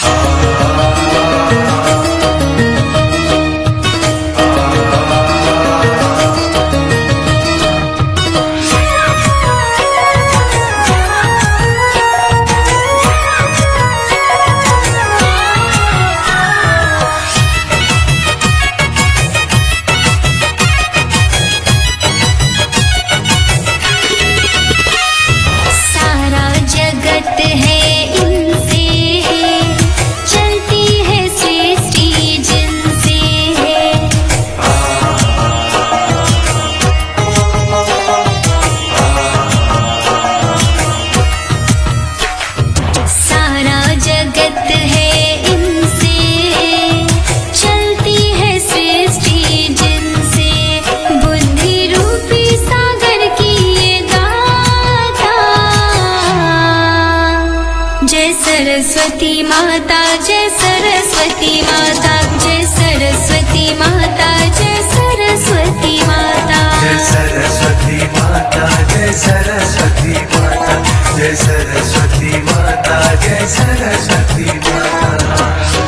सरस्वती माता जय सरस्वती माता जय सरस्वती माता जय सरस्वती माता जय सरस्वती माता जय सरस्वती माता जय सरस्वती माता जय सरस्वती माता।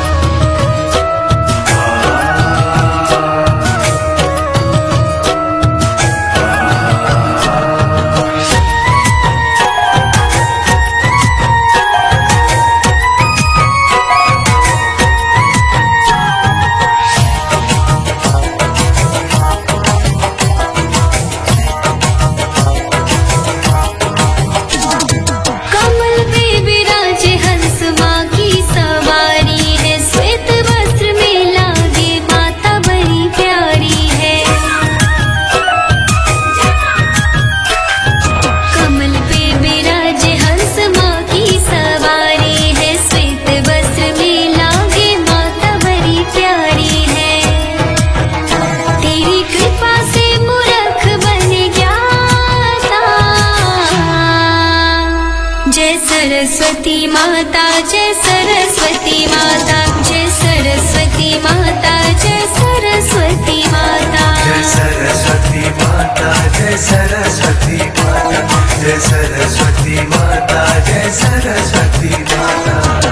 सरस्वती माता जय सरस्वती माता जय सरस्वती माता जय सरस्वती माता जय सरस्वती माता जय सरस्वती माता जय सरस्वती माता जय सरस्वती माता।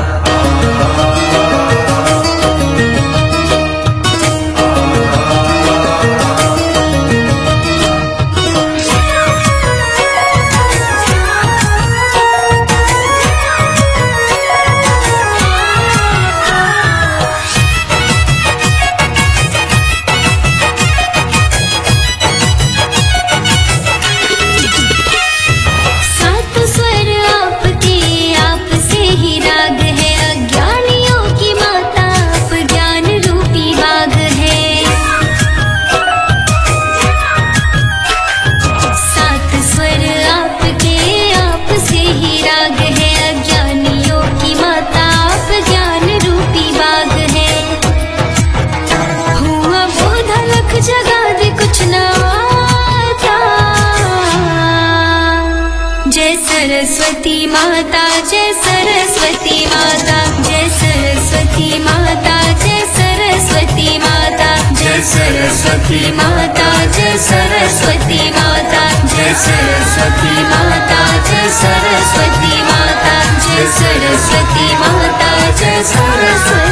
सरस्वती माता जय सरस्वती माता जय सरस्वती माता जय सरस्वती माता जय सरस्वती माता जय सरस्वती माता जय सरस्वती माता जय सरस्वती माता जय सरस्वती माता जय सरस्वती